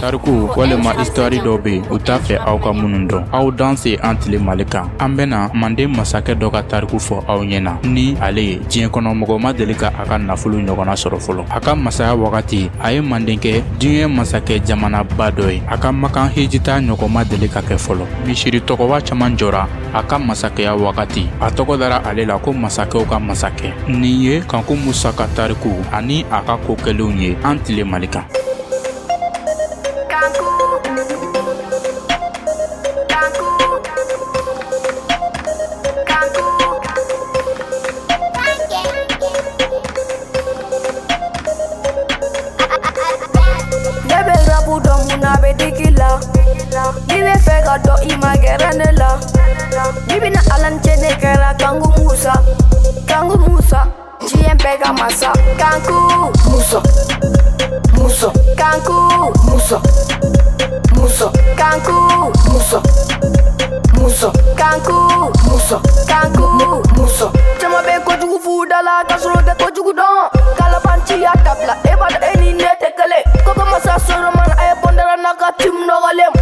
Tariku walema histoire dɔ be u t'a fɛ aw ka minnu dɔn. Aw danse an tile Mali kan. An bena Manden masakɛ dɔ ka tariku fɔ aw ɲɛna ni ale ye diɲɛ kɔnɔ mɔgɔ ma deli ka a ka nafolo ɲɔgɔnna sɔrɔ fɔlɔ. A ka masaya wagati a ye Manden kɛ diɲɛ masakɛ jamanaba dɔ ye. A ka makan hejita ɲɔgɔn ma deli ka kɛ fɔlɔ. Misiri tɔgɔba caman jɔra a ka masakɛya wagati. A tɔgɔ dara ale la ko masakɛw ka masakɛ. Nin ye Kanku Musa ka tariku ani a ka ko kɛlenw ye an tile Mali kan. Nibe fega do imagera la. Nibe na alan chene kera Kanku Musa. Kanku Musa, GM pega masa. Kanku Musa, Musa. Kanku Musa, Musa. Kanku Musa, Musa. Kanku Musa, Kanku Musa. Chama be ko jugu fudala kasoro de ko jugu don. Kala panchi ya tabla e bad eni nete kale. Koko masa soro man ay bondara naka tim no walem.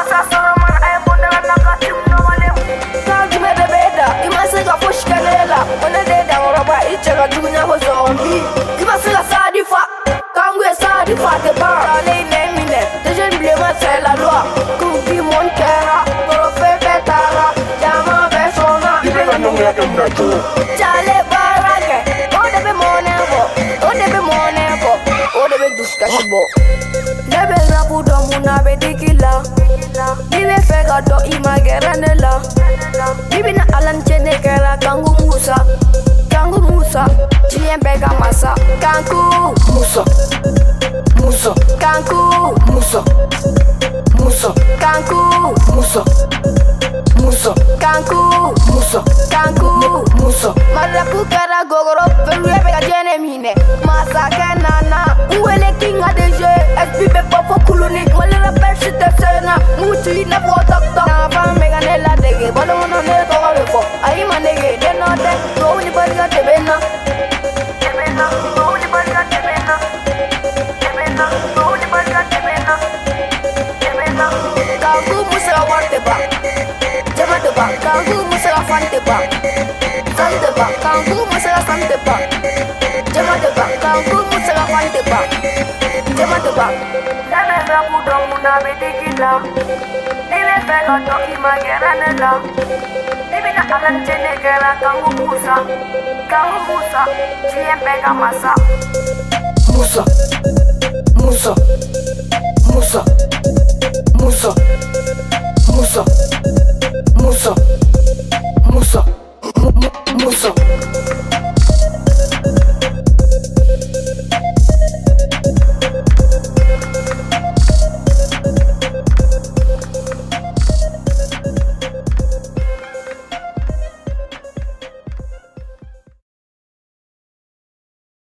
Nebe rapu do muna be dikila. Nibe fega do imagera la. Nibe na alan chene kera Kanku Musa. Kanku Musa, GM pega masa. Kanku Musa, Musa. Kanku Musa, Musa. Kanku Musa, Musa. Kanku Musa, Kanku Musa. Marapu kera gogoro peruye pega jene mine. Masa kenana uwele kinga deje. SPB popo kuluni wale rapper shit de sena. Muti na potakta na fa mega nela dege. Bado mono ne to ga befo. Ai manege de no de. Do ni barga de bena. Bena, do ni barga de bena. Bena, do ni barga de bena. Bena. Kanku Musa warte ba. Jama de ba. Kanku Musa fante ba. Sante ba. Kanku Musa sante ba. Jama de ba. Kanku Musa fante ba. Jama de ba. Nana rapu do muna be dikila. Nibe fega do imagera la. Nibe na alan chene kera Kanku Musa. Kanku Musa, GM pega masa. Musa.